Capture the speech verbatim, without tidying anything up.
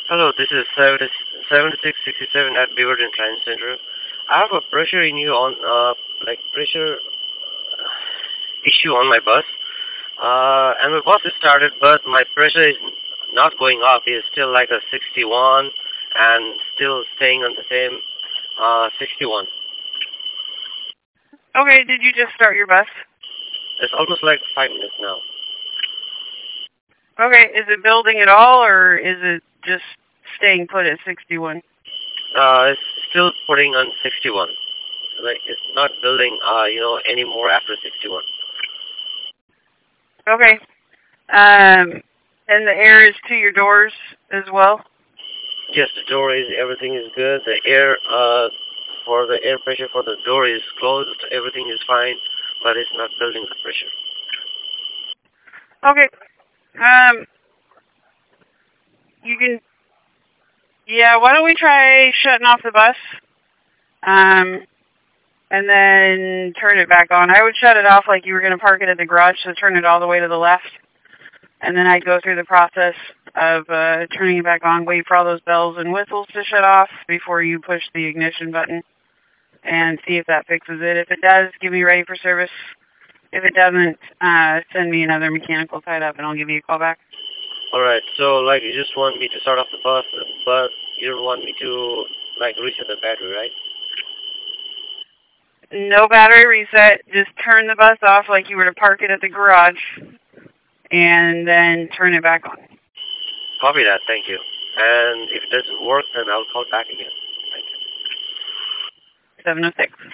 Hello, this is seventy-six sixty-seven at Beaverton Trans Center. I have a pressure in you on, uh, like pressure issue on my bus. Uh, and my bus is started, but my pressure is not going up. It's still like a sixty-one and still staying on the same, uh, sixty-one. Okay, did you just start your bus? It's almost like five minutes now. Okay, is it building at all, or is it just staying put at sixty-one? Uh, it's still putting on sixty-one. Like, it's not building, uh, you know, anymore after sixty-one. Okay. Um, and the air is to your doors as well? Yes, the door is, everything is good. The air, uh, for the air pressure for the door is closed. Everything is fine, but it's not building the pressure. Okay. Um, you can, yeah, why don't we try shutting off the bus? Um, and then turn it back on. I would shut it off like you were going to park it at the garage, so turn it all the way to the left. And then I'd go through the process of uh, turning it back on, wait for all those bells and whistles to shut off before you push the ignition button, and see if that fixes it. If it does, give me ready for service. If it doesn't, uh, send me another mechanical tied up, and I'll give you a call back. All right. So, like, you just want me to start off the bus, but you don't want me to, like, reset the battery, right? No battery reset. Just turn the bus off like you were to park it at the garage, and then turn it back on. Copy that. Thank you. And if it doesn't work, then I'll call back again. Thank you. seven oh six.